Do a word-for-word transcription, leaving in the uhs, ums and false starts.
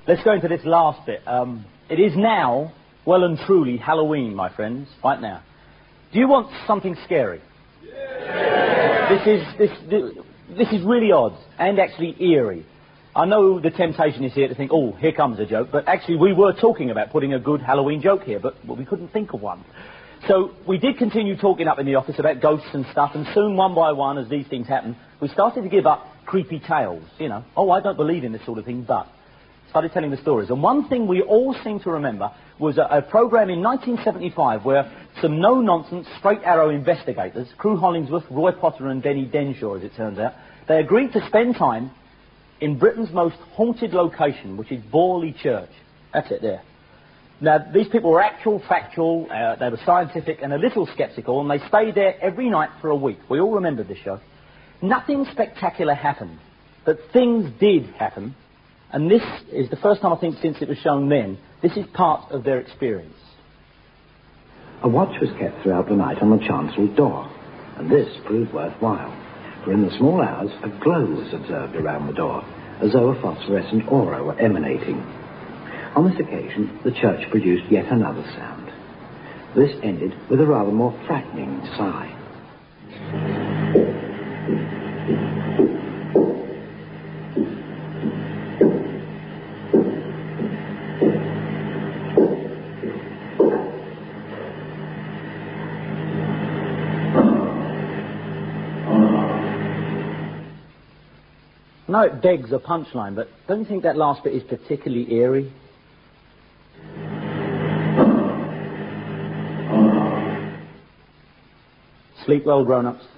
let's go into this last bit. Um, it is now, well and truly, Halloween, my friends, right now. Do you want something scary? Yeah. This is, this, this, this is really odd and actually eerie. I know the temptation is here to think, oh, here comes a joke, but actually we were talking about putting a good Halloween joke here, but well, we couldn't think of one. So we did continue talking up in the office about ghosts and stuff, and soon, one by one, as these things happen, we started to give up creepy tales, you know. Oh, I don't believe in this sort of thing, but started telling the stories. And one thing we all seem to remember was a, a program in nineteen seventy-five where some no-nonsense, straight-arrow investigators, Crew Hollingsworth, Roy Potter and Denny Denshaw, as it turns out, they agreed to spend time in Britain's most haunted location, which is Borley Church. That's it there. Now, these people were actual, factual, uh, they were scientific and a little sceptical, and they stayed there every night for a week. We all remember this show. Nothing spectacular happened, but things did happen, and this is the first time, I think, since it was shown then, this is part of their experience. A watch was kept throughout the night on the chancel door, and this proved worthwhile, for in the small hours a glow was observed around the door, as though a phosphorescent aura were emanating. On this occasion, the church produced yet another sound. This ended with a rather more frightening sigh. No, it begs a punchline, but don't you think that last bit is particularly eerie? Sleep well, grown-ups.